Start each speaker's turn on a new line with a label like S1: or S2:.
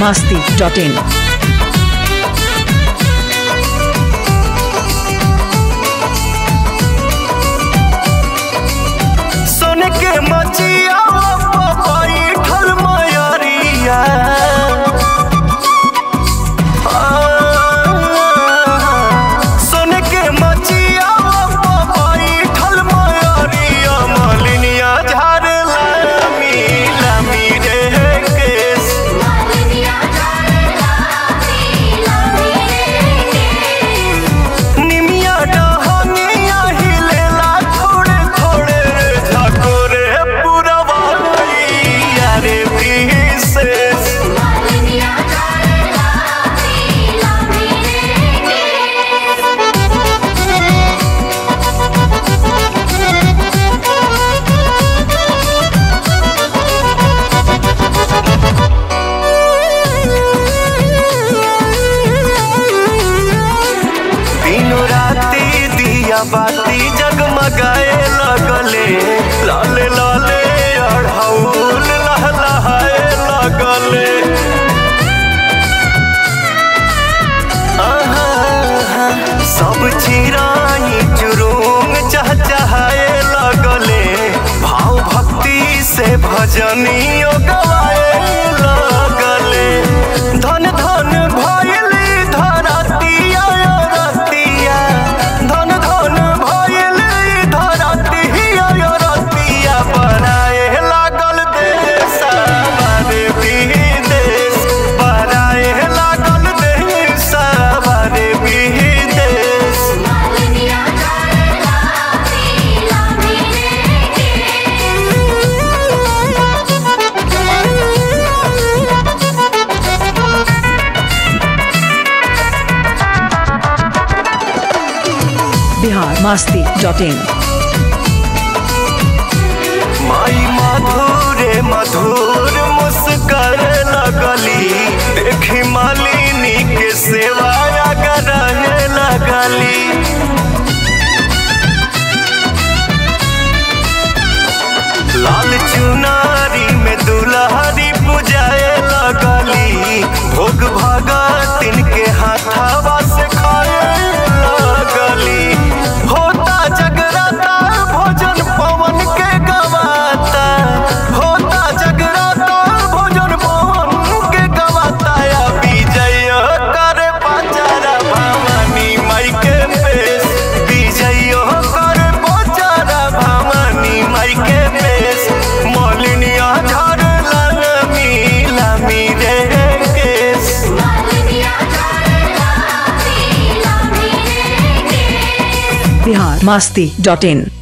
S1: biharmasti.in।
S2: सोने के मचिया बैठल मयरिया सोने के मचिया बैठल मयरिया मलिनिया झारे लामी लामी रे केस निमिया डहनिया हिलेला थोड़े थोड़े झकोरे पुरवा रे विशेष दिनो राती दिया बाती जगमगाए लगले लाले लाले अढ़ौल लहलहाए लगले सब चिराई चुरुंग चहचहाए लगले भाव भक्ति से भजनियो गवाए लगले धन धन भइली धरतिया रतिया धन धन भइली धरतिया रतिया बनाए लागल देश बारे विदेश बनाए लागल देश बारे विदेश
S1: biharmasti.in।
S2: माई मधुरे मधुर मुस्कर लगली देखी मालिनी के सेवा रहे लगली लाल चुनारी में दुल्हरी पुजाए लगली भोग भगतिन के हाथवा से खाए लगली होता जगराता भोजन पवन के गवाता होता जगराता भोजन पवन के गवाता या विजय करे पचारा भवानी माई के पेश विजय करे पचारा भवानी माई के पेश मलिनिया घर लामी लामी रे केस
S1: biharmasti.in।